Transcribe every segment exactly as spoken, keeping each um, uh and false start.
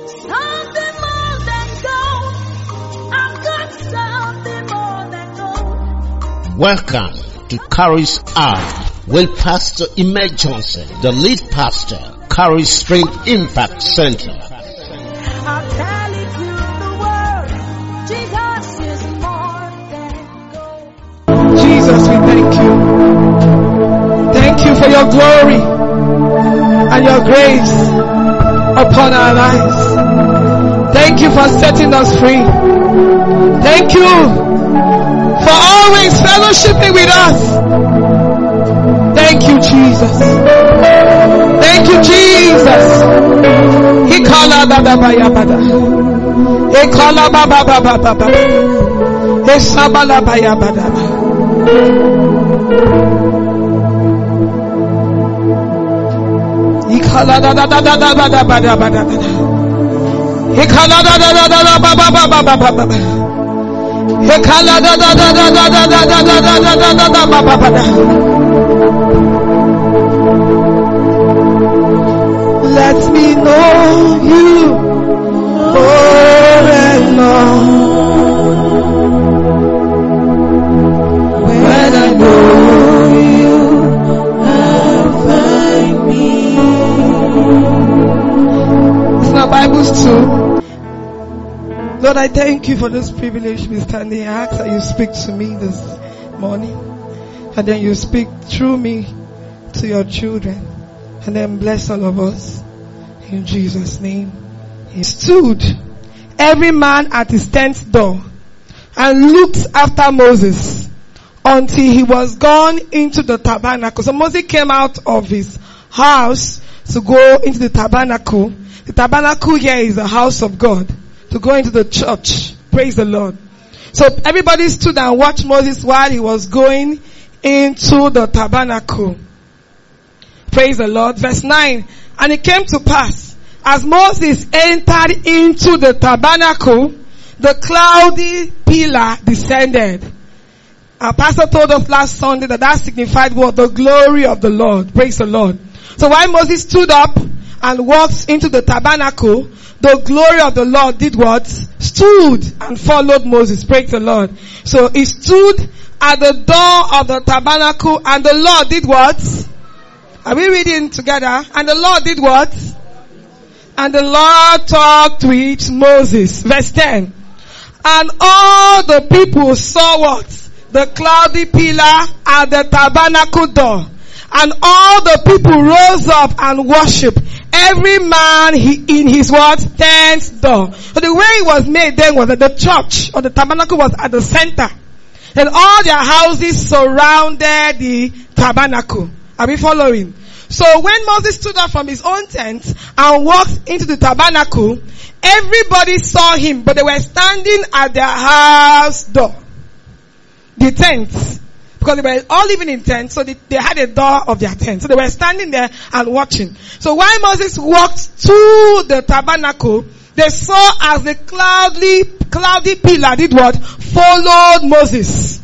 Something more than gold. I've got something more than gold. Welcome to Caris Hour with Pastor Image Johnson, the lead pastor, Caris Spring Impact Center. I'll tell it to the world. Jesus is more than gold. Jesus, we thank you. Thank you for your glory and your grace upon our lives. Thank you for setting us free. Thank you for always fellowshipping with us. Thank you, Jesus. Thank you, Jesus. He called bada baya bada. He called baba baba baba. He sabala baya bada. He called da da da da da da da bada bada bada. He called da da da da da baba baba baba baba. He called da da da da da da da da da da da da da da baba baba. Let me know you more and more. When I know you, I'll find me. It's not Bibles too. Lord, I thank you for this privilege to be standing. I ask that you speak to me this morning, and then you speak through me to your children, and then bless all of us. In Jesus' name. He stood, every man at his tent door, and looked after Moses until he was gone into the tabernacle. So Moses came out of his house to go into the tabernacle. The tabernacle here is the house of God. To go into the church. Praise the Lord. So everybody stood and watched Moses while he was going into the tabernacle. Praise the Lord. Verse nine. And it came to pass, as Moses entered into the tabernacle, the cloudy pillar descended. Our pastor told us last Sunday that that signified what? The glory of the Lord. Praise the Lord. So while Moses stood up and walked into the tabernacle, the glory of the Lord did what? Stood and followed Moses. Praise the Lord. So he stood at the door of the tabernacle, and the Lord did what? Are we reading together? And the Lord did what? And the Lord talked with Moses. Verse ten. And all the people saw what? The cloudy pillar at the tabernacle door. And all the people rose up and worshipped, every man he, in his what? Tent door. So the way it was made then was that the church or the tabernacle was at the center. And all their houses surrounded the tabernacle. Are we following? So when Moses stood up from his own tent and walked into the tabernacle, everybody saw him, but they were standing at their house door. The tents. Because they were all living in tents, so they, they had a door of their tent. So they were standing there and watching. So while Moses walked to the tabernacle, they saw as the cloudy, cloudy pillar did what? Followed Moses.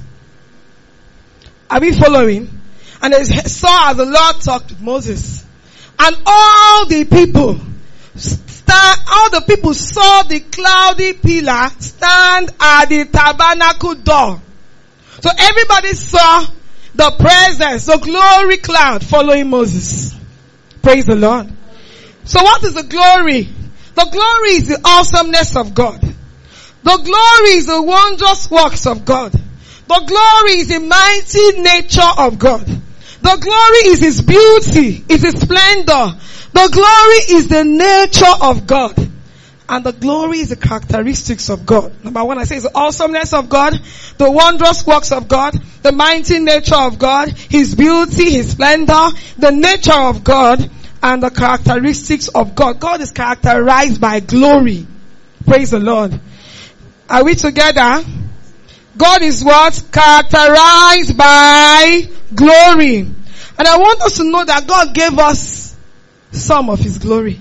Are we following? And they saw as the Lord talked with Moses. And all the people, stand, all the people saw the cloudy pillar stand at the tabernacle door. So everybody saw the presence, the glory cloud following Moses. Praise the Lord. So what is the glory? The glory is the awesomeness of God. The glory is the wondrous works of God. The glory is the mighty nature of God. The glory is His beauty, is His splendor. The glory is the nature of God. And the glory is the characteristics of God. Number one, I say it's the awesomeness of God, the wondrous works of God, the mighty nature of God, His beauty, His splendor, the nature of God, and the characteristics of God. God is characterized by glory. Praise the Lord. Are we together? God is what? Characterized by glory. And I want us to know that God gave us some of His glory.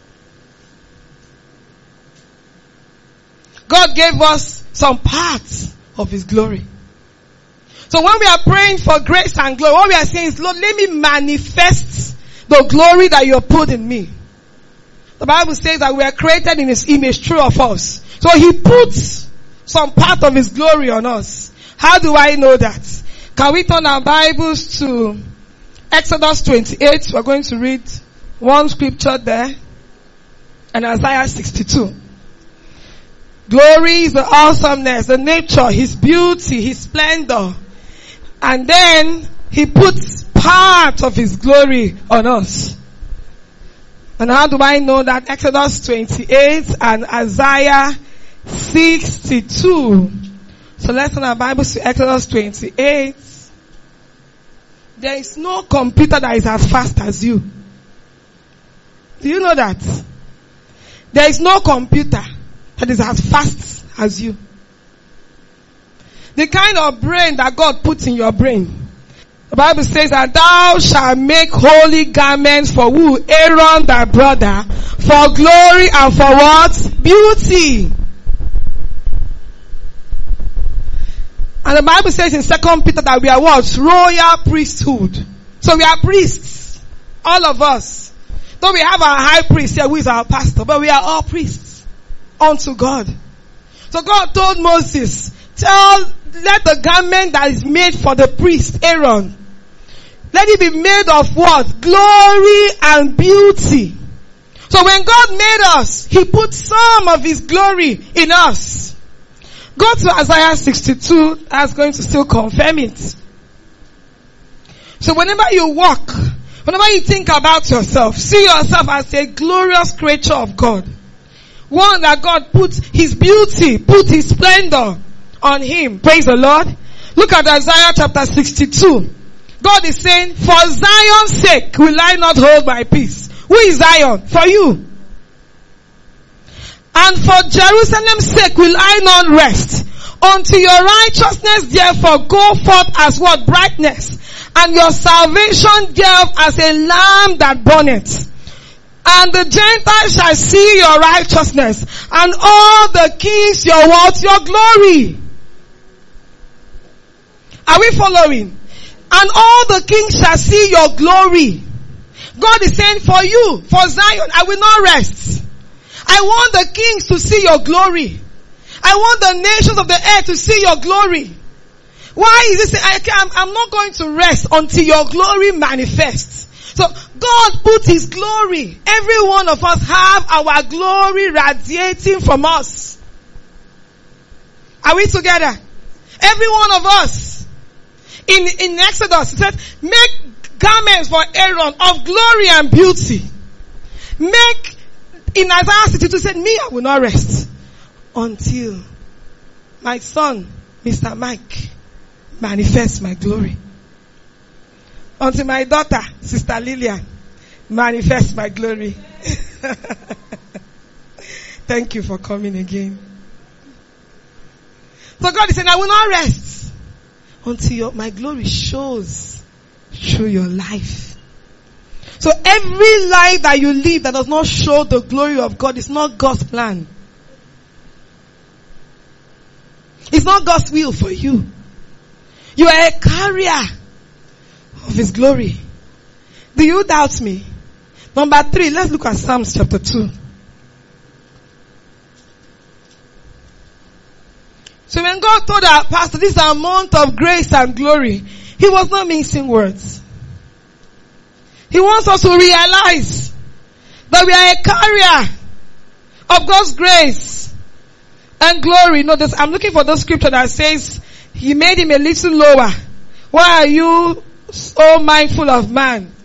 God gave us some parts of His glory. So when we are praying for grace and glory, what we are saying is, Lord, let me manifest the glory that you have put in me. The Bible says that we are created in His image, true of us. So He puts some part of His glory on us. How do I know that? Can we turn our Bibles to Exodus twenty-eight? We're going to read one scripture there. And Isaiah sixty-two. Glory is the awesomeness, the nature, His beauty, His splendor. And then He puts part of His glory on us. And how do I know that? Exodus twenty-eight and Isaiah sixty-two. So let's turn our Bibles to Exodus twenty-eight. There is no computer that is as fast as you. Do you know that? There is no computer that is as fast as you. The kind of brain that God puts in your brain. The Bible says that thou shalt make holy garments for who? Aaron thy brother. For glory and for what? Beauty. And the Bible says in Second Peter that we are what? Royal priesthood. So we are priests. All of us. Though we have our high priest here who is our pastor, but we are all priests unto God. So God told Moses, tell, let the garment that is made for the priest Aaron, let it be made of what? Glory and beauty. So when God made us, He put some of His glory in us. Go to Isaiah sixty-two, that's going to still confirm it. So whenever you walk, whenever you think about yourself, see yourself as a glorious creature of God. One that God put His beauty, put His splendor on Him. Praise the Lord. Look at Isaiah chapter sixty-two. God is saying, for Zion's sake will I not hold my peace. Who is Zion? For you. And for Jerusalem's sake will I not rest. Until your righteousness therefore go forth as what? Brightness. And your salvation thereof as a lamb that burneth. And the Gentiles shall see your righteousness. And all the kings your what? Your glory. Are we following? And all the kings shall see your glory. God is saying for you, for Zion, I will not rest. I want the kings to see your glory. I want the nations of the earth to see your glory. Why is this? I can't, I'm not going to rest until your glory manifests. So God put His glory. Every one of us have our glory radiating from us. Are we together? Every one of us. In, in Exodus, it said, make garments for Aaron of glory and beauty. Make, in Isaiah sixty-two, said, me, I will not rest until my son, Mister Mike, manifests my glory. Until my daughter, Sister Lillian, manifests my glory. Thank you for coming again. So God is saying, I will not rest until your, my glory shows through your life. So every life that you live that does not show the glory of God is not God's plan. It's not God's will for you. You are a carrier of His glory. Do you doubt me? Number three, let's look at Psalms chapter two. So when God told our pastor, this is a month of grace and glory, He was not mincing words. He wants us to realize that we are a carrier of God's grace and glory. Notice, I'm looking for the scripture that says, He made him a little lower. Why are you so mindful of man?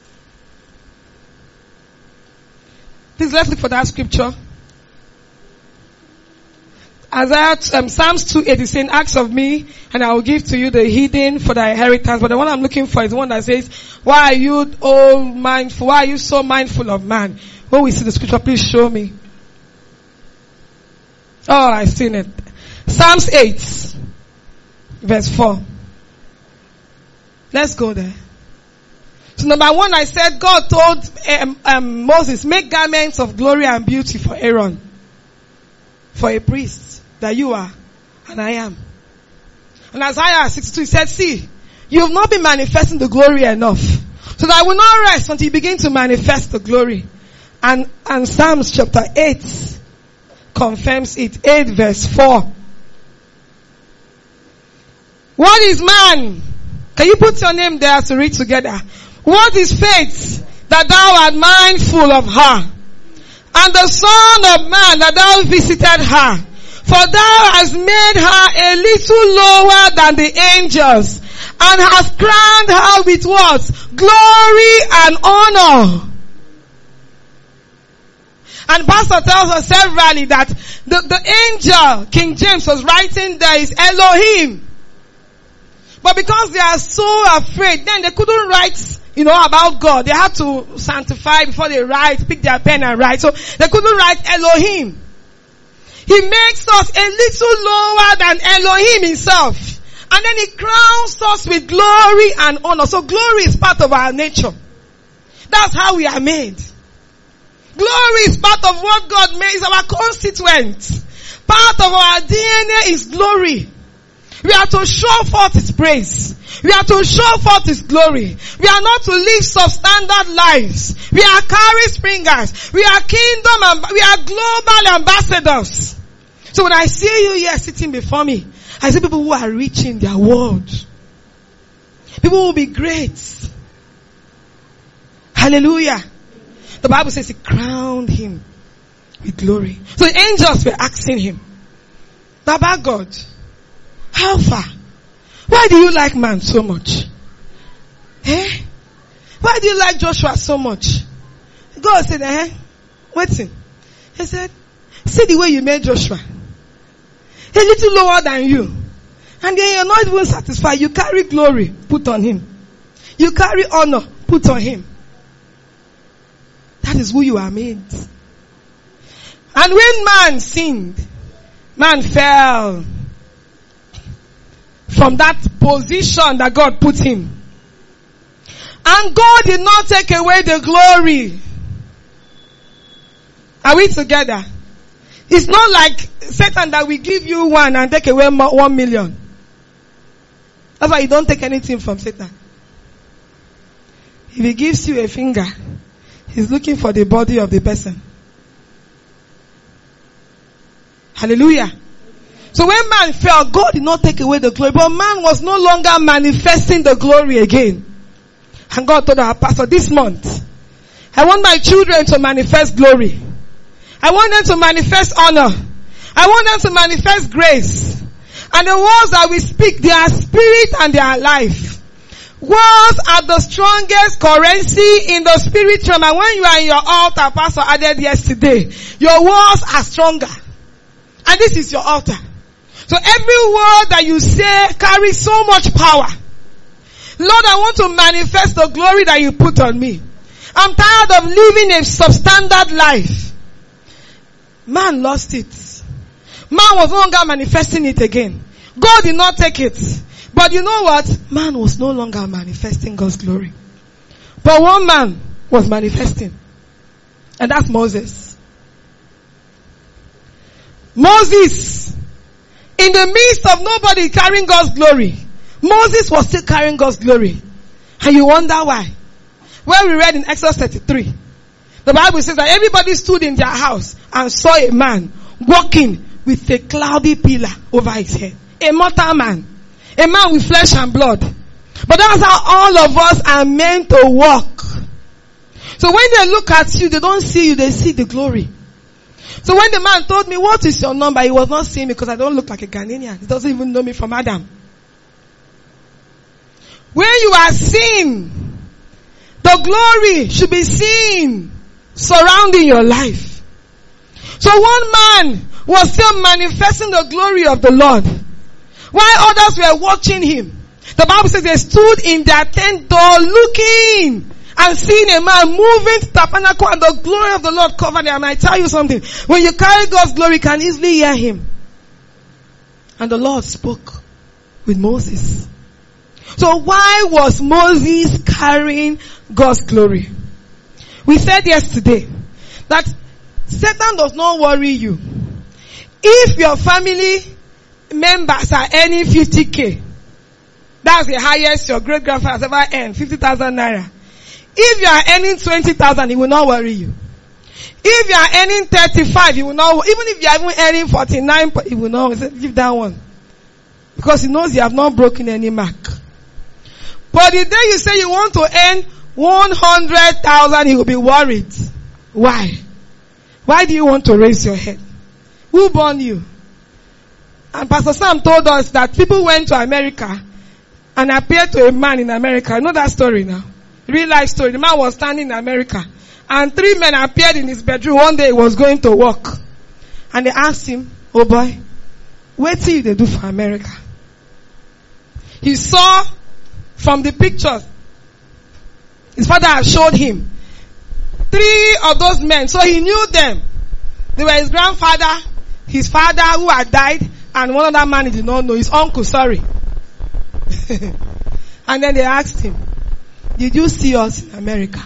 Please, let's look for that scripture. Isaiah, um, Psalms two eight is saying, ask of me and I will give to you the hidden for thy inheritance. But the one I'm looking for is the one that says, why are you oh mindful? Why are you so mindful of man? When we see the scripture, please show me. Oh, I've seen it. Psalms eight, verse four. Let's go there. So number one, I said God told um, um, Moses, make garments of glory and beauty for Aaron, for a priest. That you are, and I am. And Isaiah sixty-two, he said, see, you have not been manifesting the glory enough. So that I will not rest until you begin to manifest the glory. And, and Psalms chapter eight confirms it. eight verse four. What is man? Can you put your name there to read together? What is faith that thou art mindful of her? And the Son of Man that thou visited her. For thou hast made her a little lower than the angels, and hast crowned her with what? Glory and honor. And Pastor tells us severally that the, the angel King James was writing there is Elohim. But because they are so afraid, then they couldn't write, you know, about God. They had to sanctify before they write, pick their pen and write. So they couldn't write Elohim. He makes us a little lower than Elohim himself. And then he crowns us with glory and honor. So glory is part of our nature. That's how we are made. Glory is part of what God made. It's our constituent. Part of our D N A is glory. We are to show forth His praise. We are to show forth His glory. We are not to live substandard lives. We are carry springers. We are kingdom and we are global ambassadors. So when I see you here sitting before me, I see people who are reaching their world. People who will be great. Hallelujah. The Bible says He crowned him with glory. So the angels were asking him, Baba God, how far? Why do you like man so much? Eh? Why do you like Joshua so much? God said, eh? Waiting. He said, see the way you made Joshua. A little lower than you. And then you're not even satisfied. You carry glory, put on him. You carry honor, put on him. That is who you are made. And when man sinned, man fell from that position that God put him. And God did not take away the glory. Are we together? It's not like Satan that will give you one and take away one million. That's why you don't take anything from Satan. If he gives you a finger, he's looking for the body of the person. Hallelujah. So when man fell, God did not take away the glory, but man was no longer manifesting the glory again. And God told our pastor, this month, I want my children to manifest glory. I want them to manifest honor. I want them to manifest grace. And the words that we speak, they are spirit and they are life. Words are the strongest currency in the spirit realm. And when you are in your altar, Pastor added yesterday, your words are stronger. And this is your altar. So every word that you say carries so much power. Lord, I want to manifest the glory that you put on me. I'm tired of living a substandard life. Man lost it. Man was no longer manifesting it again. God did not take it. But you know what? Man was no longer manifesting God's glory. But one man was manifesting. And that's Moses. Moses, in the midst of nobody carrying God's glory, Moses was still carrying God's glory. And you wonder why. When we read in Exodus thirty-three, the Bible says that everybody stood in their house and saw a man walking with a cloudy pillar over his head. A mortal man. A man with flesh and blood. But that's how all of us are meant to walk. So when they look at you, they don't see you, they see the glory. So when the man told me, what is your number? He was not seeing me because I don't look like a Ghanaian. He doesn't even know me from Adam. When you are seen, the glory should be seen surrounding your life. So one man was still manifesting the glory of the Lord, while others were watching him. The Bible says they stood in their tent door looking and seeing a man moving to the tabernacle and the glory of the Lord covered them. And I tell you something, when you carry God's glory, you can easily hear him. And the Lord spoke with Moses. So why was Moses carrying God's glory? We said yesterday that Satan does not worry you. If your family members are earning fifty K, that's the highest your great grandfather has ever earned, fifty thousand naira. If you are earning twenty thousand, he will not worry you. If you are earning thirty-five, you will not, even if you are even earning forty-nine, you will not, give that one. Because he knows you have not broken any mark. But the day you say you want to earn one hundred thousand, he will be worried. Why? Why do you want to raise your head? Who born you? And Pastor Sam told us that people went to America and appeared to a man in America. You know that story now? Real life story. The man was standing in America and three men appeared in his bedroom. One day he was going to work. And they asked him, oh boy, what do they do for America? He saw from the pictures his father had showed him three of those men. So he knew them. They were his grandfather, his father who had died, and one other man he did not know. His uncle, sorry. And then they asked him, did you see us in America?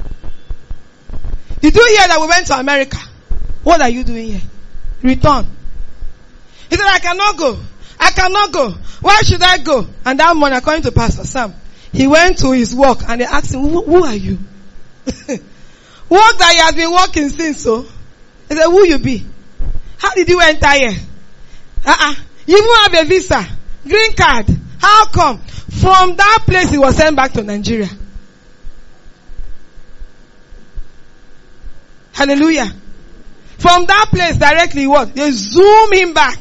Did you hear that we went to America? What are you doing here? Return. He said, I cannot go. I cannot go. Why should I go? And that morning, according to Pastor Sam, he went to his work and they asked him, who, who are you? Work that he has been working since, so. He said, who you be? How did you enter here? Uh-uh. You even have a visa, green card. How come? From that place he was sent back to Nigeria. Hallelujah. From that place directly what? They zoom him back.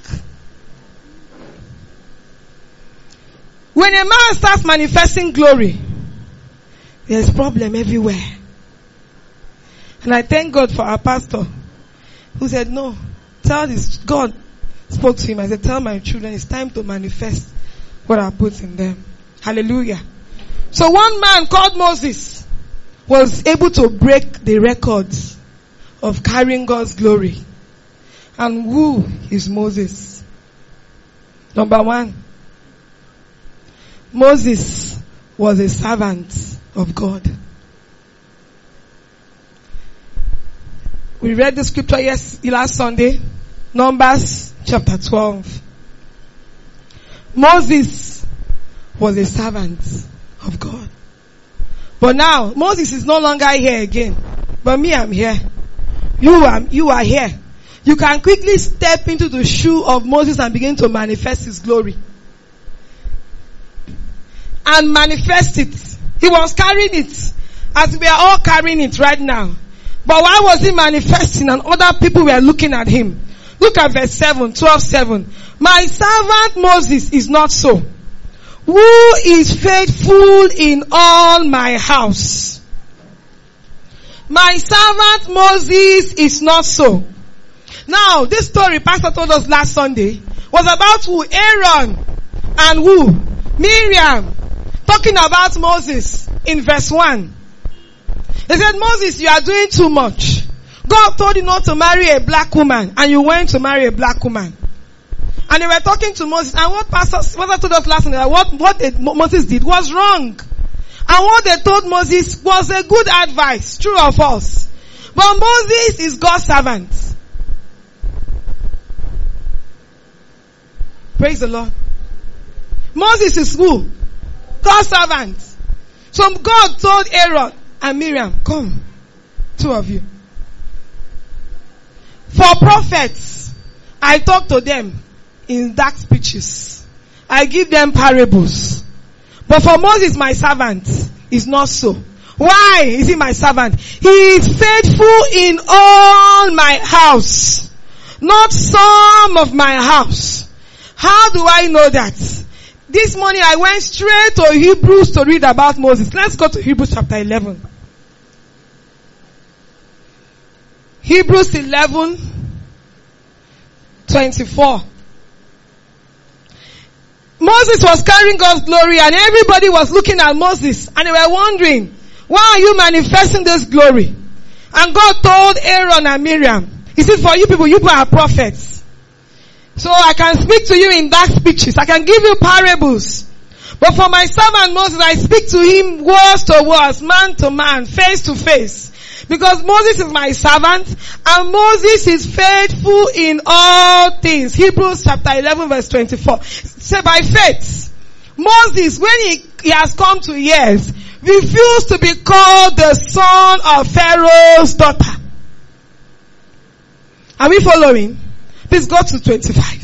When a man starts manifesting glory, there's problem everywhere. And I thank God for our pastor who said, no, tell this, God spoke to him. I said, tell my children it's time to manifest what I put in them. Hallelujah. So one man called Moses was able to break the records of carrying God's glory. And who is Moses? Number one, Moses was a servant of God. We read the scripture yes, last Sunday, Numbers chapter twelve. Moses was a servant of God. But now, Moses is no longer here again. But me, I'm here. You are, you are here. You can quickly step into the shoe of Moses and begin to manifest his glory. And manifest it. He was carrying it. As we are all carrying it right now. But why was he manifesting and other people were looking at him? Look at verse seven, twelve seven. My servant Moses is not so. Who is faithful in all my house? My servant Moses is not so. Now, this story Pastor told us last Sunday was about who? Aaron and who? Miriam. Talking about Moses in verse one. They said, Moses, you are doing too much. God told you not to marry a black woman and you went to marry a black woman. And they were talking to Moses, and what Pastor, Pastor told us last night, what, what they, Moses did was wrong. And what they told Moses was a good advice, true or false. But Moses is God's servant. Praise the Lord. Moses is who? God's servant. So God told Aaron and Miriam, come, two of you. For prophets, I talk to them in dark speeches. I give them parables. But for Moses, my servant, is not so. Why is he my servant? He is faithful in all my house, not some of my house. How do I know that? This morning I went straight to Hebrews to read about Moses. Let's go to Hebrews chapter eleven. Hebrews eleven, twenty-four. Moses was carrying God's glory and everybody was looking at Moses and they were wondering, why are you manifesting this glory? And God told Aaron and Miriam, he said, for you people, you people are prophets. So I can speak to you in dark speeches. I can give you parables. But for my servant Moses, I speak to him words to words, man to man, face to face. Because Moses is my servant and Moses is faithful in all things. Hebrews chapter eleven verse twenty-four. Say by faith, Moses, when he, he has come to years, refused to be called the son of Pharaoh's daughter. Are we following? Please go to twenty-five.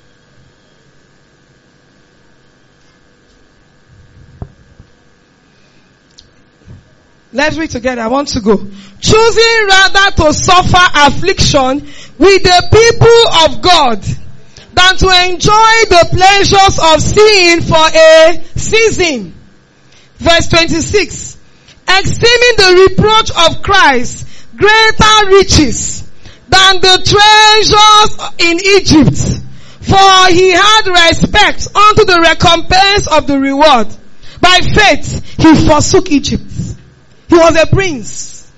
Let's read together. I want to go. Choosing rather to suffer affliction with the people of God than to enjoy the pleasures of sin for a season. Verse twenty-six. Esteeming the reproach of Christ greater riches than the treasures in Egypt, for he had respect unto the recompense of the reward. By faith he forsook Egypt. He was a prince.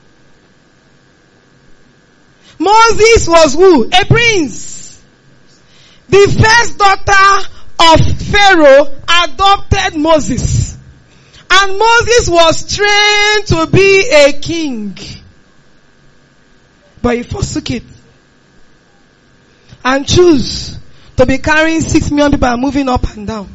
Moses was who? A prince. The first daughter of Pharaoh adopted Moses. And Moses was trained to be a king. But he forsook it. And chose to be carrying six million people and moving up and down.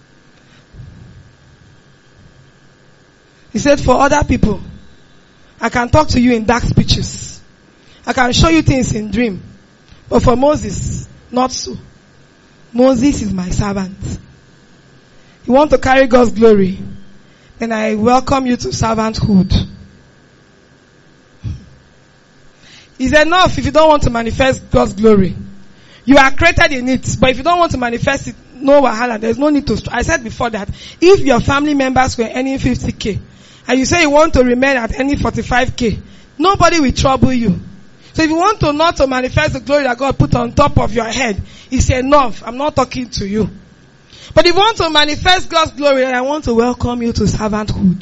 He said, for other people, I can talk to you in dark speeches. I can show you things in dream. But for Moses, not so. Moses is my servant. You want to carry God's glory? Then I welcome you to servanthood. It's enough if you don't want to manifest God's glory. You are created in it. But if you don't want to manifest it, no wahala. There's no need to. I said before that if your family members were earning fifty K, and you say you want to remain at any forty-five K, nobody will trouble you. So if you want to not to manifest the glory that God put on top of your head, it's enough. I'm not talking to you. But if you want to manifest God's glory, I want to welcome you to servanthood.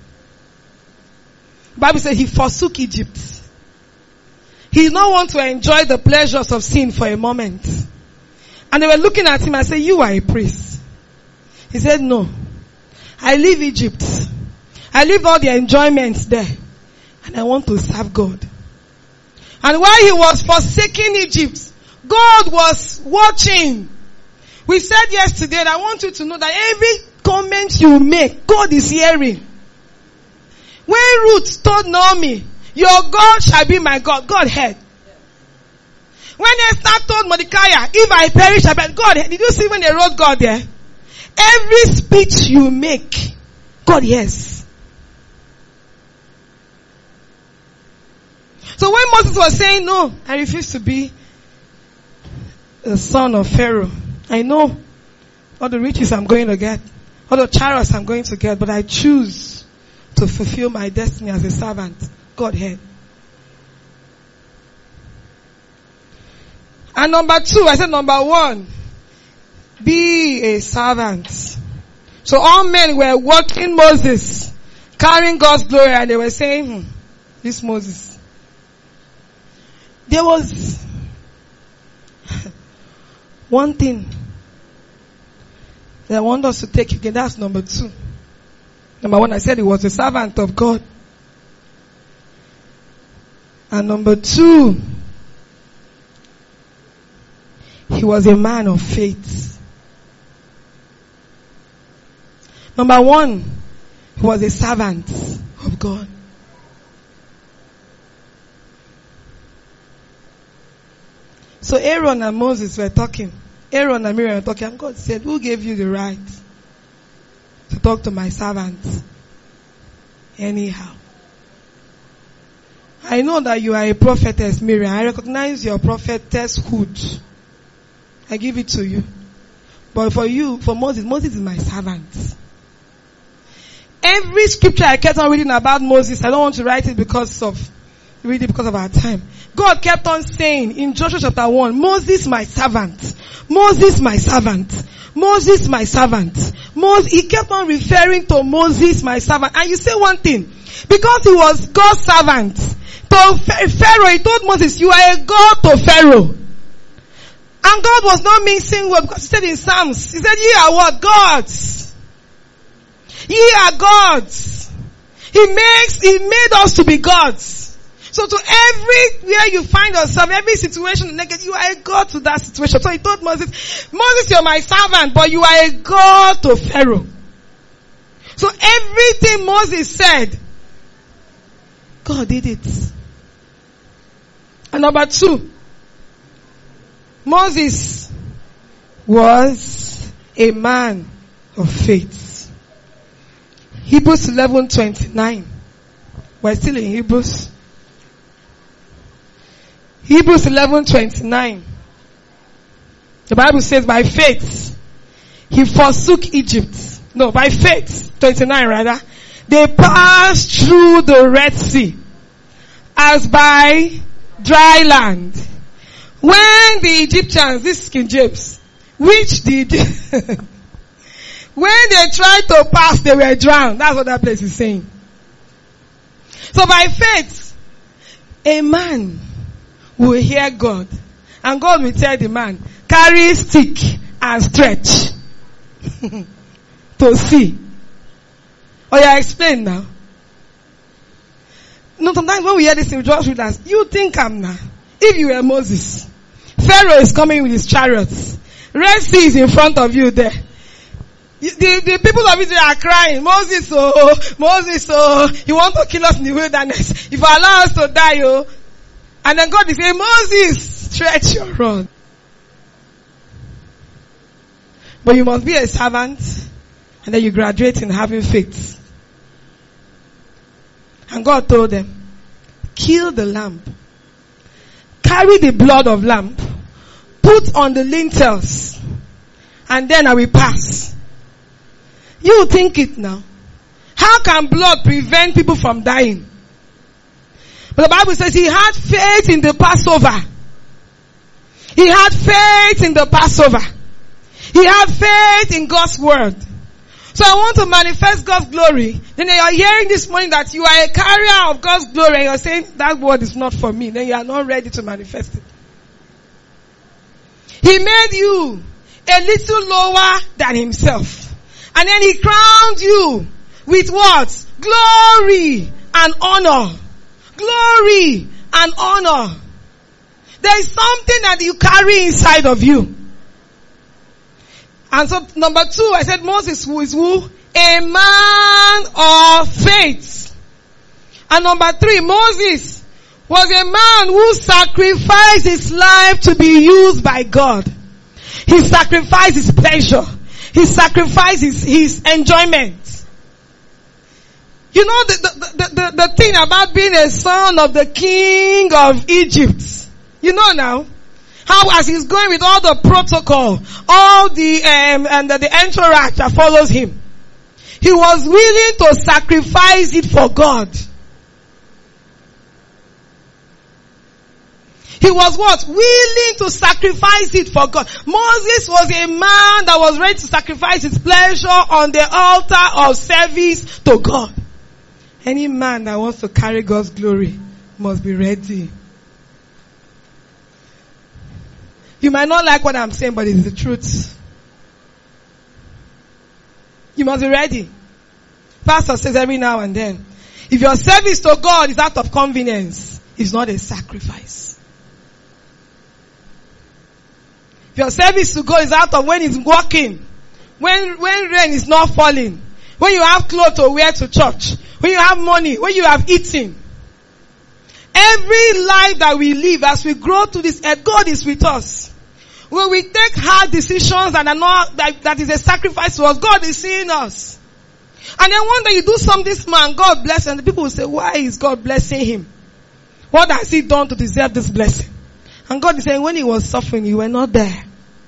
The Bible says he forsook Egypt. He did not want to enjoy the pleasures of sin for a moment. And they were looking at him and said, you are a priest. He said, no. I leave Egypt. I leave all the enjoyments there. And I want to serve God. And while he was forsaking Egypt, God was watching. We said yesterday that I want you to know that every comment you make, God is hearing. When Ruth told Naomi, your God shall be my God, God heard. When Esther told Mordecai, if I perish, I perish, God heard. Did you see when they wrote God there? Every speech you make, God hears. So when Moses was saying, no, I refuse to be the son of Pharaoh. I know all the riches I'm going to get, all the chariots I'm going to get, but I choose to fulfill my destiny as a servant. God heard. And number two, I said number one, be a servant. So all men were watching Moses, carrying God's glory, and they were saying, hmm, this Moses. There was one thing that I want us to take again. That's number two. Number one, I said he was a servant of God. And number two, he was a man of faith. Number one, he was a servant of God. So Aaron and Moses were talking. Aaron and Miriam were talking. And God said, who gave you the right to talk to my servants? Anyhow. I know that you are a prophetess, Miriam. I recognize your prophetesshood. I give it to you. But for you, for Moses, Moses is my servant. Every scripture I kept on reading about Moses, I don't want to write it because of, read it because of our time. God kept on saying in Joshua chapter one, Moses my servant. Moses my servant. Moses my servant. Moses, he kept on referring to Moses my servant. And you say one thing, because he was God's servant, to Pharaoh, he told Moses, you are a God to Pharaoh. And God was not mixing words, because he said in Psalms, he said, ye are what? Gods. Ye are gods. He makes, he made us to be gods. So to everywhere you find yourself, every situation, you are a God to that situation. So he told Moses, Moses, you're my servant, but you are a God to Pharaoh. So everything Moses said, God did it. And number two, Moses was a man of faith. Hebrews eleven twenty-nine. We're still in Hebrews. Hebrews eleven twenty-nine. The Bible says by faith he forsook Egypt. No, by faith, twenty-nine rather. They passed through the Red Sea as by dry land. When the Egyptians, this is King James, which did, when they tried to pass, they were drowned. That's what that place is saying. So by faith, a man will hear God, and God will tell the man, carry stick and stretch to see. Oh yeah, explain now. No, sometimes when we hear this in just read us, you think I'm now. If you were Moses, Pharaoh is coming with his chariots. Red Sea is in front of you there. The, the people of Israel are crying, Moses, oh, Moses, oh, you want to kill us in the wilderness. If you allow us to die, oh. And then God is saying, Moses, stretch your rod. But you must be a servant, and then you graduate in having faith. And God told them, kill the lamb. Carry the blood of lamb. Put on the lintels. And then I will pass. You think it now. How can blood prevent people from dying? But the Bible says he had faith in the Passover. He had faith in the Passover. He had faith in God's word. So I want to manifest God's glory. Then you are hearing this morning that you are a carrier of God's glory and you are saying that word is not for me. Then you are not ready to manifest it. He made you a little lower than himself. And then he crowned you with what? Glory and honor. Glory and honor. There is something that you carry inside of you. And so number two, I said Moses who is who? A man of faith. And number three, Moses was a man who sacrificed his life to be used by God. He sacrificed his pleasure. He sacrificed his, his enjoyment. You know the, the, the, the, the thing about being a son of the king of Egypt. You know now. How as he's going with all the protocol, all the, um, and the, the entourage that follows him. He was willing to sacrifice it for God. He was what? Willing to sacrifice it for God. Moses was a man that was ready to sacrifice his pleasure on the altar of service to God. Any man that wants to carry God's glory must be ready. You might not like what I'm saying, but it's the truth. You must be ready. Pastor says every now and then, if your service to God is out of convenience, it's not a sacrifice. If your service to God is out of when it's working, when, when rain is not falling, when you have clothes to wear to church, when you have money, when you have eaten. Every life that we live as we grow to this earth, God is with us. When we take hard decisions and are not, that, that is a sacrifice to us, God is seeing us. And then one day you do something small and God bless and the people will say, why is God blessing him? What has he done to deserve this blessing? And God is saying, when he was suffering, you were not there.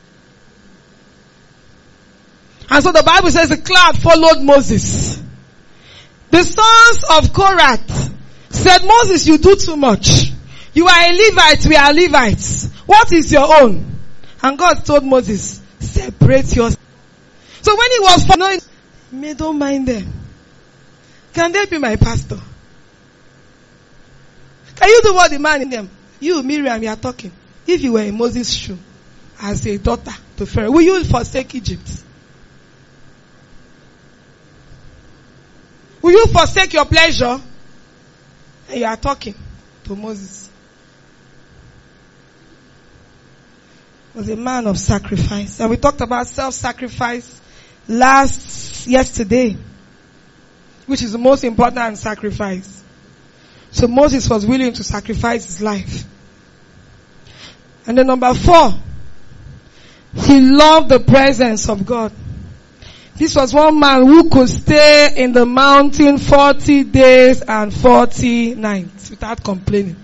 And so the Bible says the cloud followed Moses. The sons of Korath said, Moses, you do too much. You are a Levite, we are Levites. What is your own? And God told Moses, separate yourself. So when he was following, me don't mind them. Can they be my pastor? Can you do what the man in them? You, Miriam, you are talking. If you were in Moses' shoe, as a daughter to Pharaoh, will you forsake Egypt? Will you forsake your pleasure? And you are talking to Moses. Was a man of sacrifice. And we talked about self-sacrifice last, yesterday. Which is the most important sacrifice. So Moses was willing to sacrifice his life. And then number four, He loved the presence of God. This was one man who could stay in the mountain forty days and forty nights without complaining.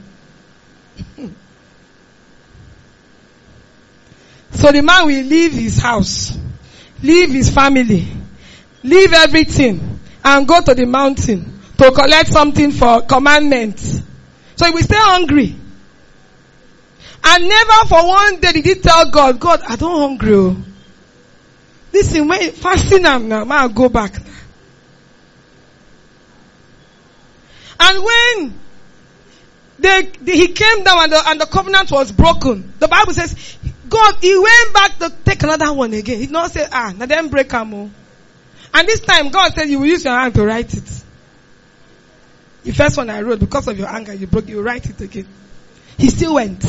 So the man will leave his house, leave his family, leave everything, and go to the mountain to collect something for commandments. So he will stay hungry. And never for one day did he tell God, God, I don't hungry. Oh. Listen, when fasting am now, I'll go back now. And when they, they, he came down and the, and the covenant was broken, the Bible says, God, he went back to take another one again. He did not say, ah, now then break am. And this time God said, you will use your hand to write it. The first one I wrote, because of your anger, you broke, you write it again. He still went.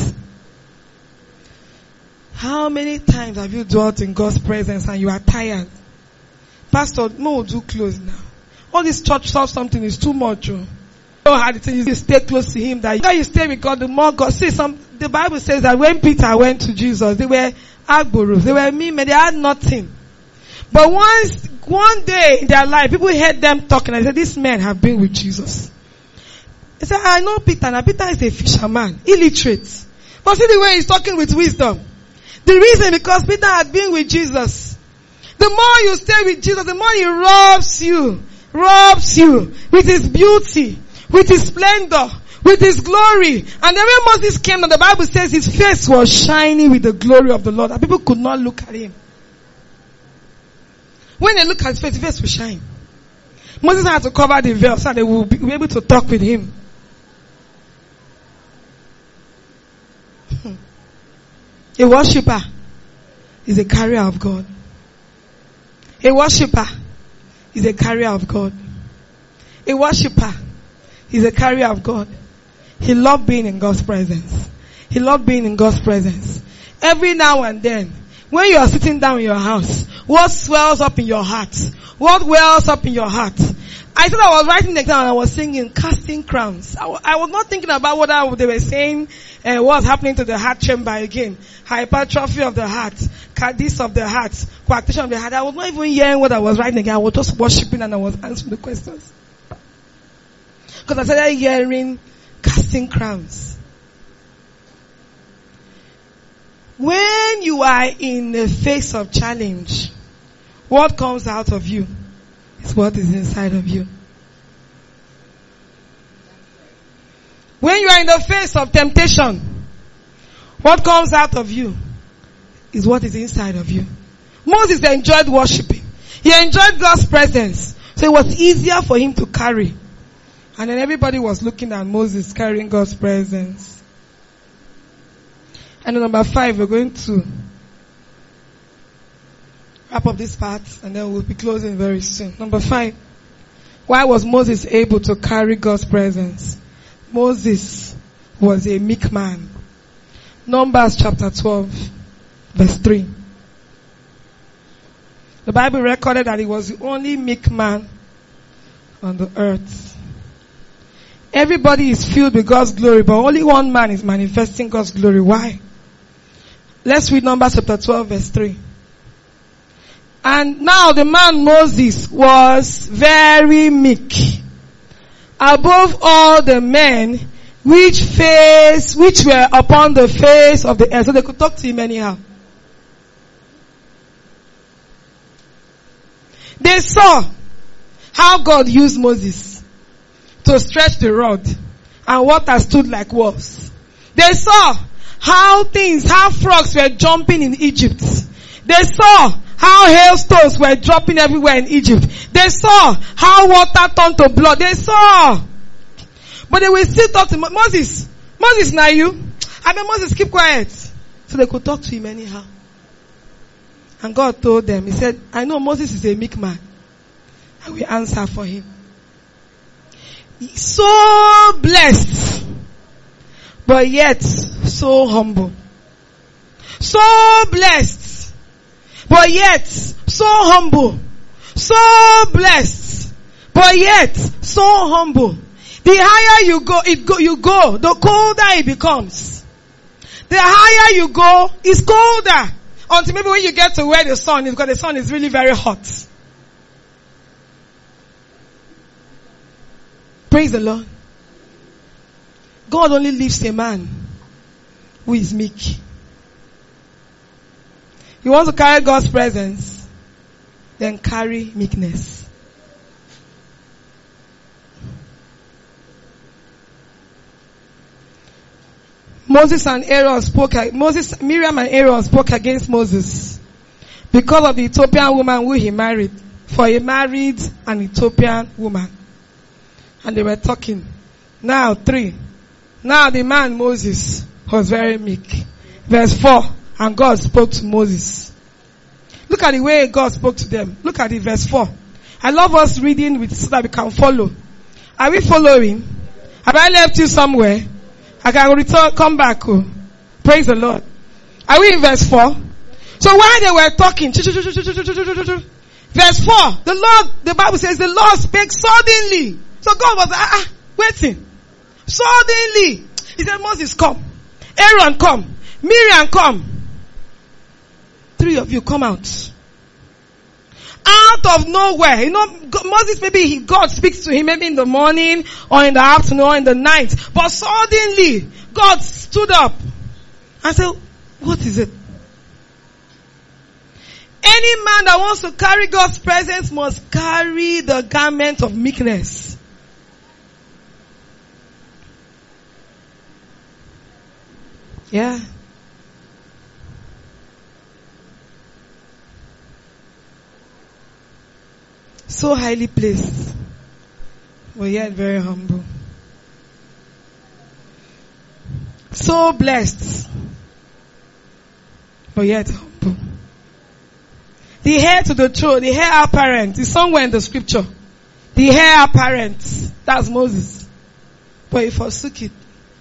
How many times have you dwelt in God's presence and you are tired? Pastor, no, do close now. All this church stuff, something is too much. Oh. So hard it is, you stay close to Him. That the more you stay with God, the more God. See, some the Bible says that when Peter went to Jesus, they were agboros, they were mean, they had nothing. But once, one day in their life, people heard them talking and said, "These men have been with Jesus." They said, "I know Peter. Now Peter is a fisherman, illiterate, but see the way he's talking with wisdom." The reason, because Peter had been with Jesus. The more you stay with Jesus, the more He robs you, robs you with His beauty, with His splendor, with His glory. And then when Moses came, and the Bible says his face was shining with the glory of the Lord, and people could not look at him. When they look at his face, his face will shine. Moses had to cover the veil so they will be able to talk with him. A worshipper is a carrier of God. A worshipper is a carrier of God. A worshipper is a carrier of God. He loved being in God's presence. He loved being in God's presence. Every now and then, when you are sitting down in your house, what swells up in your heart? What wells up in your heart? I thought I was writing the exam and I was singing Casting Crowns. I, w- I was not thinking about what they were saying and uh, what's happening to the heart chamber again. Hypertrophy of the heart, this of the heart, coarctation of the heart. I was not even hearing what I was writing again. I was just worshiping and I was answering the questions. Because I started hearing Casting Crowns. When you are in the face of challenge, what comes out of you is what is inside of you. When you are in the face of temptation, what comes out of you is what is inside of you. Moses enjoyed worshiping. He enjoyed God's presence. So it was easier for him to carry. And then everybody was looking at Moses carrying God's presence. And then number five, we're going to wrap up this part and then we'll be closing very soon. Number five, why was Moses able to carry God's presence? Moses was a meek man. Numbers chapter twelve, verse three. The Bible recorded that he was the only meek man on the earth. Everybody is filled with God's glory, but only one man is manifesting God's glory. Why? Let's read Numbers chapter twelve, verse three. And now the man Moses was very meek, above all the men which face, which were upon the face of the earth. So they could talk to him anyhow. They saw how God used Moses to stretch the rod and water stood like walls. They saw how things, how frogs were jumping in Egypt. They saw how hailstones were dropping everywhere in Egypt. They saw how water turned to blood. They saw. But they will still talk to Mo- Moses. Moses, now you. I mean, Moses, keep quiet. So they could talk to him anyhow. And God told them, He said, I know Moses is a meek man. I will answer for him. So blessed, but yet so humble. So blessed, but yet so humble. So blessed, but yet so humble. The higher you go, it go, you go, the colder it becomes. The higher you go, it's colder. Until maybe when you get to where the sun is, because the sun is really very hot. Praise the Lord. God only leaves a man who is meek. You want to carry God's presence, then carry meekness. Moses and Aaron spoke, Moses, Miriam and Aaron spoke against Moses because of the Ethiopian woman who he married. For he married an Ethiopian woman. And they were talking. Now, three. Now the man Moses was very meek. Verse four. And God spoke to Moses. Look at the way God spoke to them. Look at the verse four. I love us reading with so that we can follow. Are we following? Have I left you somewhere? I can return, come back. Oh. Praise the Lord. Are we in verse four? So while they were talking, verse four, the Lord, the Bible says the Lord spake suddenly. So God was ah, ah, waiting. Suddenly. He said, Moses, come. Aaron, come. Miriam, come. Three of you come out. Out of nowhere. You know, Moses, maybe he, God speaks to him maybe in the morning or in the afternoon or in the night. But suddenly, God stood up and said, what is it? Any man that wants to carry God's presence must carry the garment of meekness. Yeah. So highly placed, but yet very humble. So blessed, but yet humble. The heir to the throne, the heir apparent, is somewhere in the scripture. The heir apparent, that's Moses. But he forsook it.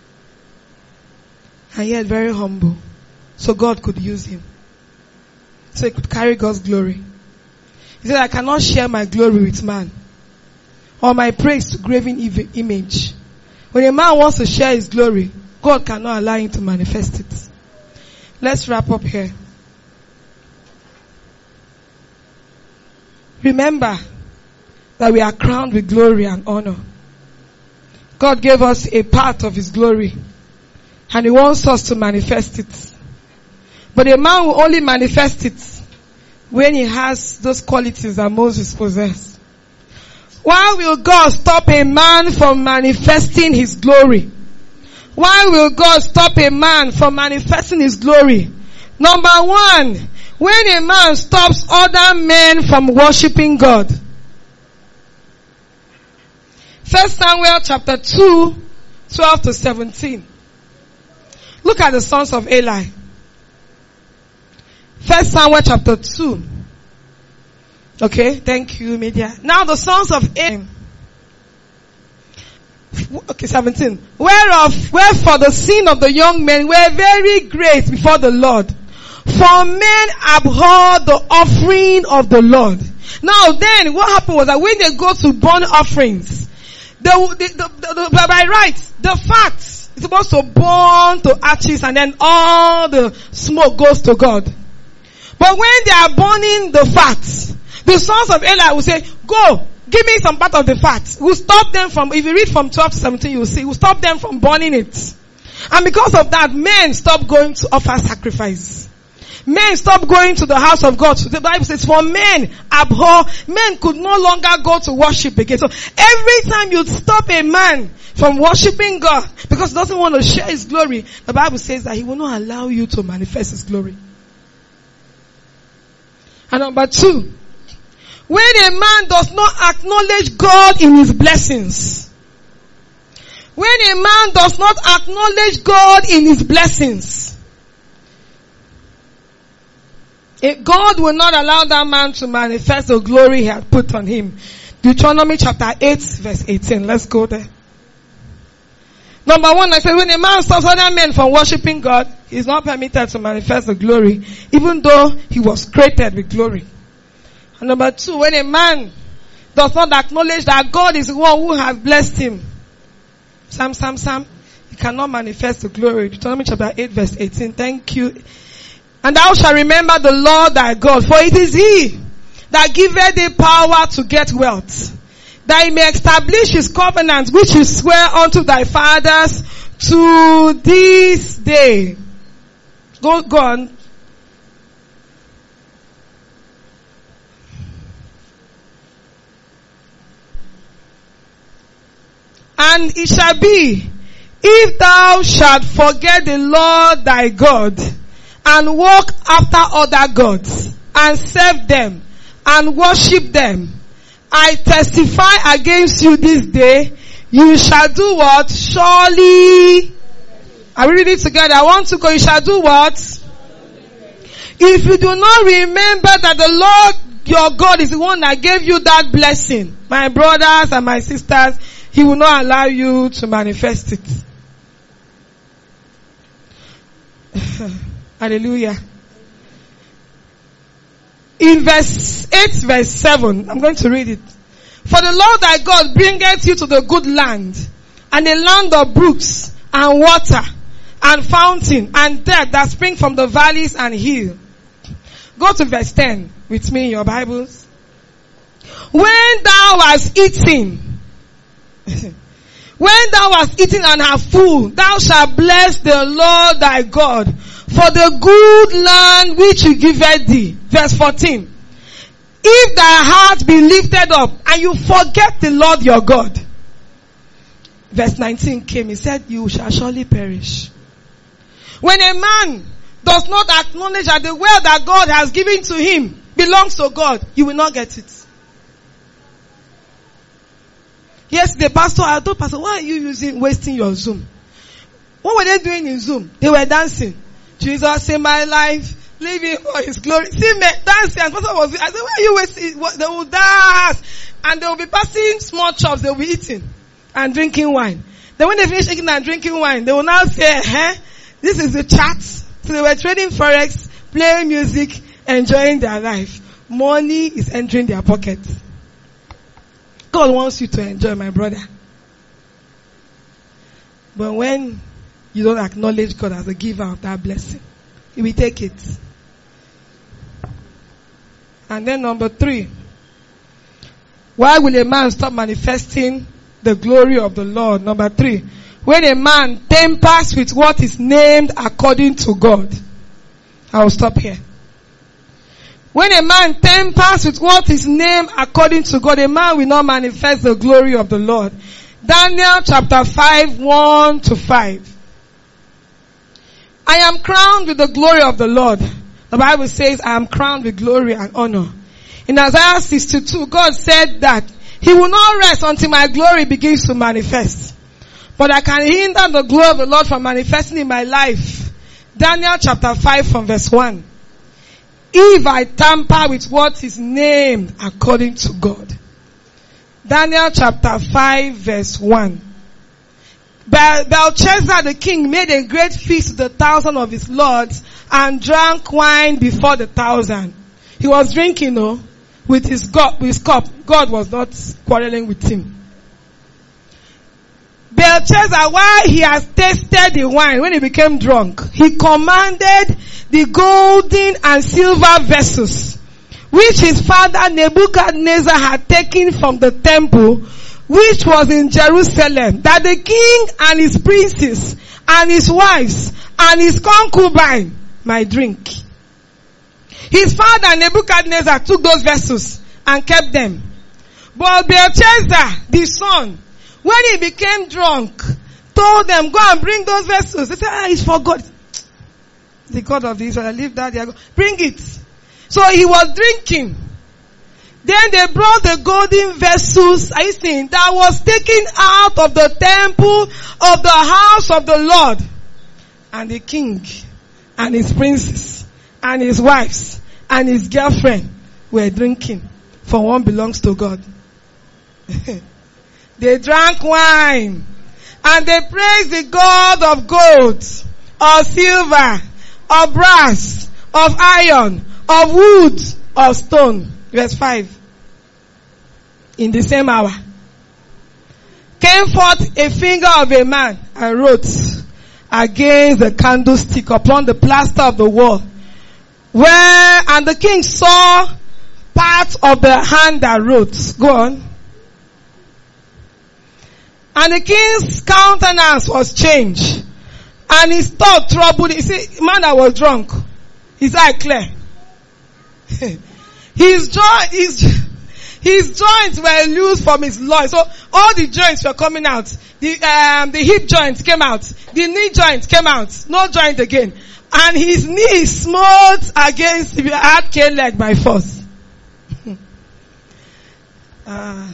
And yet very humble. So God could use him. So he could carry God's glory. He said, I cannot share my glory with man, or my praise to graven image. When a man wants to share his glory, God cannot allow him to manifest it. Let's wrap up here. Remember that we are crowned with glory and honor. God gave us a part of his glory, and he wants us to manifest it. But a man will only manifest it when he has those qualities that Moses possessed. Why will God stop a man from manifesting his glory? Why will God stop a man from manifesting his glory? Number one, when a man stops other men from worshiping God. First Samuel chapter two, twelve to seventeen. Look at the sons of Eli. First Samuel chapter two. Okay, thank you, media. Now the sons of Eli. Okay, seventeen. Whereof, wherefore the sin of the young men were very great before the Lord. For men abhor the offering of the Lord. Now then, what happened was that when they go to burn offerings, the, the, the, the, the by right, the fat is supposed to burn to ashes and then all the smoke goes to God. But when they are burning the fat, the sons of Eli will say, go, give me some part of the fat. We'll stop them from, if you read from twelve to seventeen, you'll see, we'll stop them from burning it. And because of that, men stopped going to offer sacrifice. Men stopped going to the house of God. The Bible says, for men abhor, men could no longer go to worship again. So every time you stop a man from worshiping God, because he doesn't want to share his glory, the Bible says that he will not allow you to manifest his glory. And number two, when a man does not acknowledge God in his blessings, when a man does not acknowledge God in his blessings, God will not allow that man to manifest the glory he had put on him. Deuteronomy chapter eight verse eighteen. Let's go there. Number one, I said when a man stops other men from worshiping God, he is not permitted to manifest the glory, even though he was created with glory. And number two, when a man does not acknowledge that God is the one who has blessed him, Sam, Sam, Sam, he cannot manifest the glory. Deuteronomy chapter eight verse eighteen. Thank you. And thou shalt remember the Lord thy God, for it is he that giveth thee power to get wealth, that he may establish his covenant which he sware unto thy fathers to this day. Go, go on. And it shall be, if thou shalt forget the Lord thy God, and walk after other gods, and serve them, and worship them, I testify against you this day, you shall do what? Surely. Are we reading together? I want to go. You shall do what? If you do not remember that the Lord your God is the one that gave you that blessing, my brothers and my sisters, he will not allow you to manifest it. Hallelujah. In verse eight, verse seven, I'm going to read it. For the Lord thy God bringeth you to the good land, and a land of brooks, and water, and fountain, and depth that spring from the valleys and hill. Go to verse ten with me in your Bibles. When thou hast eaten, when thou hast eaten and art full, thou shalt bless the Lord thy God for the good land which he giveth thee. Verse fourteen. If thy heart be lifted up and you forget the Lord your God. Verse nineteen came, he said, you shall surely perish. When a man does not acknowledge that the wealth that God has given to him belongs to God, you will not get it. Yes, the pastor, I told pastor, why are you using, wasting your Zoom? What were they doing in Zoom? They were dancing. Jesus in my life, living for his glory. See me dancing, and pastor was, I said, why are you wasting? They will dance, and they will be passing small chops, they will be eating and drinking wine. Then when they finish eating and drinking wine, they will now say, eh, this is the chat. So they were trading forex, playing music, enjoying their life. Money is entering their pockets. God wants you to enjoy, my brother. But when you don't acknowledge God as a giver of that blessing, He will take it. And then number three, why will a man stop manifesting the glory of the Lord? Number three, when a man tampers with what is named according to God. I will stop here. When a man tampers with what is named according to God, a man will not manifest the glory of the Lord. Daniel chapter five, one to five. I am crowned with the glory of the Lord. The Bible says, I am crowned with glory and honor. In Isaiah sixty-two, God said that He will not rest until my glory begins to manifest. But I can hinder the glory of the Lord from manifesting in my life. Daniel chapter five from verse one. If I tamper with what is named according to God. Daniel chapter five verse one. Bel- Belshazzar the king made a great feast to the thousand of his lords and drank wine before the thousand. He was drinking, no, with his, go- with his cup. God was not quarreling with him. Belshazzar, while he has tasted the wine, when he became drunk, he commanded the golden and silver vessels, which his father Nebuchadnezzar had taken from the temple, which was in Jerusalem, that the king and his princes and his wives and his concubine might drink. His father Nebuchadnezzar took those vessels and kept them. But Belshazzar, the son, when he became drunk, told them, go and bring those vessels. They said, ah, it's for God. The God of Israel, leave that there. Bring it. So he was drinking. Then they brought the golden vessels, are you seeing, that was taken out of the temple of the house of the Lord. And the king and his princes and his wives and his girlfriend were drinking, for one belongs to God. They drank wine and they praised the God of gold, of silver, of brass, of iron, of wood, of stone. Verse five. In the same hour came forth a finger of a man and wrote against the candlestick upon the plaster of the wall Where, and the king saw part of the hand that wrote. Go on. And the king's countenance was changed. And his thought troubled. You see, man that was drunk, his eye clear. his joint, his, his joints were loose from his loins. So all the joints were coming out. The, um, the hip joints came out. The knee joints came out. No joint again. And his knee smote against the hard cane leg by force. uh,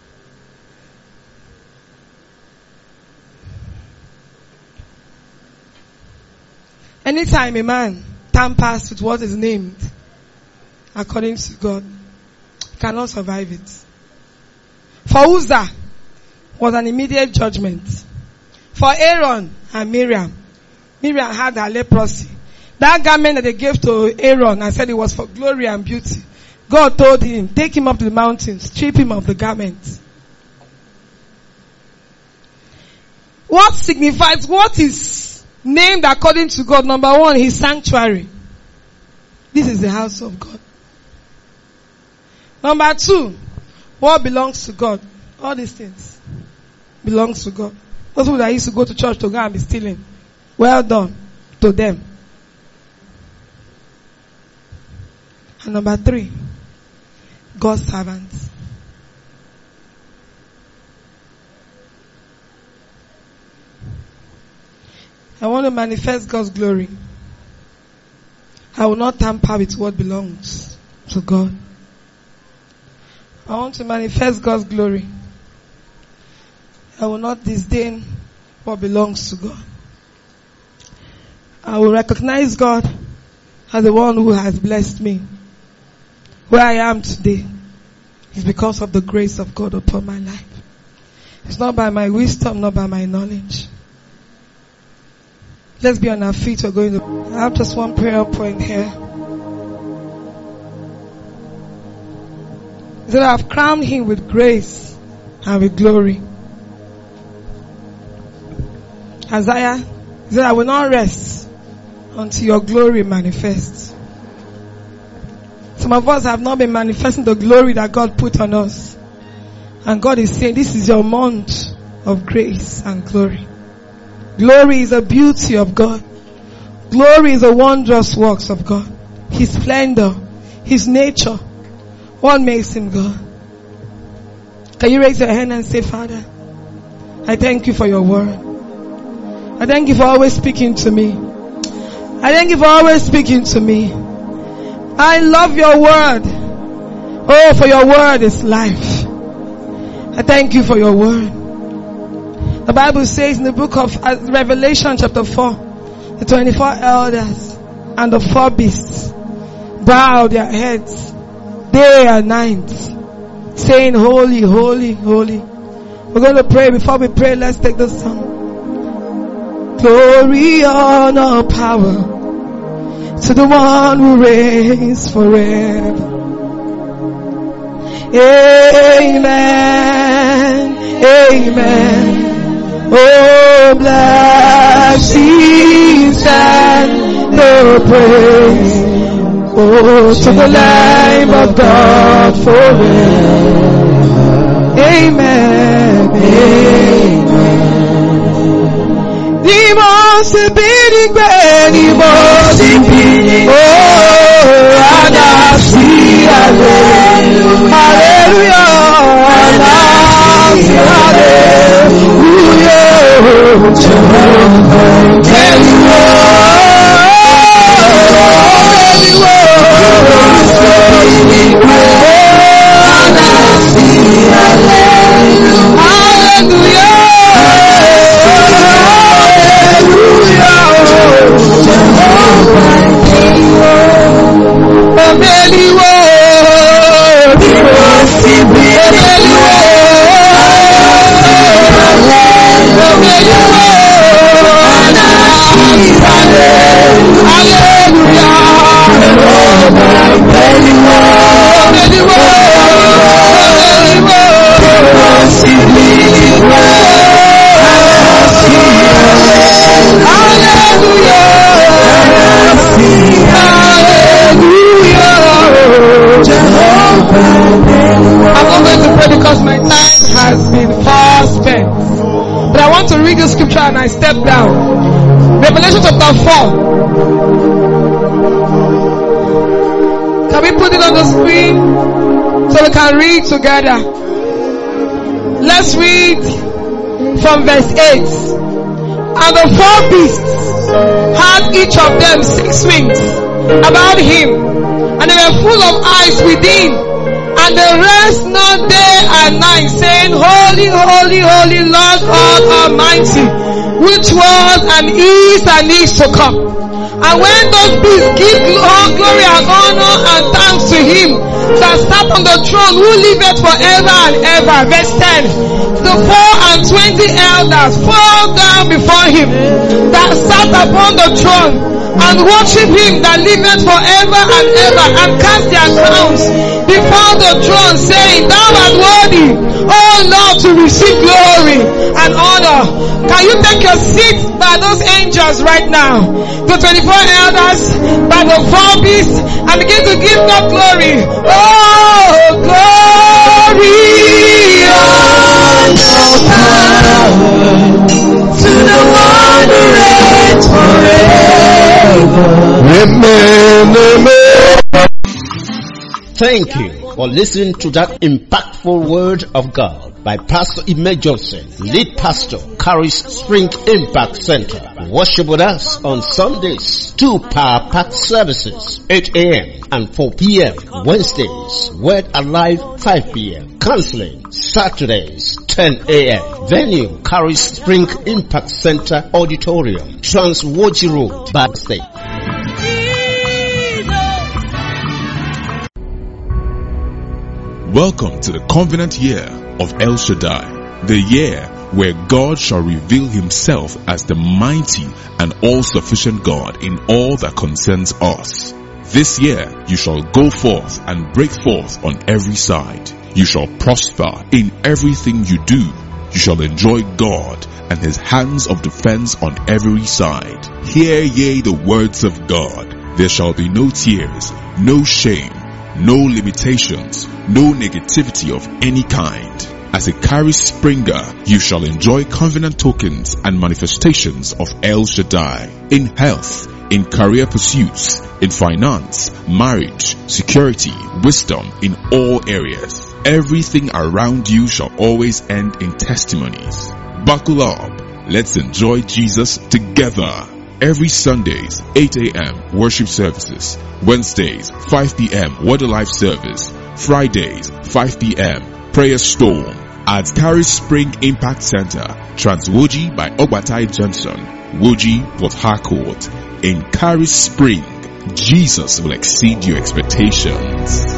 Anytime a man tampers with what is named according to God, cannot survive it. For Uzzah was an immediate judgment. For Aaron and Miriam, Miriam had her leprosy. That garment that they gave to Aaron and said it was for glory and beauty, God told him, take him up to the mountain, strip him of the garment. What signifies, what is named according to God? Number one, his sanctuary. This is the house of God. Number two, what belongs to God? All these things belongs to God. Those people that used to go to church to go and be stealing, well done to them. And number three, God's servants. I want to manifest God's glory. I will not tamper with what belongs to God. I want to manifest God's glory. I will not disdain what belongs to God. I will recognize God as the one who has blessed me. Where I am today is because of the grace of God upon my life. It's not by my wisdom, not by my knowledge. Let's be on our feet. We're going to I have just one prayer point here. That I have crowned him with grace and with glory. Isaiah said, I will not rest until your glory manifests. Some of us have not been manifesting the glory that God put on us. And God is saying, this is your month of grace and glory. Glory is the beauty of God. Glory is the wondrous works of God. His splendor, His nature. What makes Him God? Can you raise your hand and say, Father, I thank you for your word. I thank you for always speaking to me. I thank you for always speaking to me. I love your word. Oh, for your word is life. I thank you for your word. The Bible says in the book of Revelation chapter four, the twenty-four elders and the four beasts bow their heads day and night, saying, holy, holy, holy. We're going to pray. Before we pray, let's take this song. Glory, honor, power to the one who reigns forever. Amen. Amen. Oh, blessings and the praise. Oh, to the Lamb of God forever. Amen. Amen. Demons are beating great, demons are beating. Oh, and I see hallelujah, hallelujah, hallelujah, Jehovah, tell you Hallelujah. read the scripture and I step down. Revelation chapter four. Can we put it on the screen so we can read together? Let's read from verse eight. And the four beasts had each of them six wings about him, and they were full of eyes within, and they rest not day and night, saying, Holy, holy, holy Lord God Almighty, which was and is and is to come. And when those beasts give all glory and honor and thanks to him that sat on the throne, who liveth forever and ever. Verse ten. The four and twenty elders fall down before him that sat upon the throne, and worship him that liveth forever and ever, and cast their crowns before the throne, saying, Thou art worthy, O Lord, to receive glory and honor. Can you take your seat by those angels right now? The twenty-four elders, by the four beasts, and begin to give God glory. Oh, glory, honor, power to the one who reigns forever. Amen, amen. Thank you for listening to that impactful word of God by Pastor Ime Johnson, lead pastor, Caris Spring Impact Center. Worship with us on Sundays, two power packed services, eight a.m. and four p.m. Wednesdays, Word Alive, five p.m. Counseling, Saturdays, ten a.m. Venue, Caris Spring Impact Center Auditorium, Transwoji Road, Bad State. Welcome to the covenant year of El Shaddai, the year where God shall reveal himself as the mighty and all-sufficient God in all that concerns us. This year you shall go forth and break forth on every side. You shall prosper in everything you do. You shall enjoy God and his hands of defense on every side. Hear ye the words of God. There shall be no tears, no shame, no limitations, no negativity of any kind. As a Caris Springer, you shall enjoy covenant tokens and manifestations of El Shaddai in health, in career pursuits, in finance, marriage, security, wisdom, in all areas. Everything around you shall always end in testimonies. Buckle up. Let's enjoy Jesus together. Every Sundays, eight a.m. worship services. Wednesdays, five p.m. Word Alive service. Fridays, five p.m. prayer storm at Caris Spring Impact Center, Transwoji by Ogbatai Johnson, Woji, Port Harcourt. In Caris Spring, Jesus will exceed your expectations.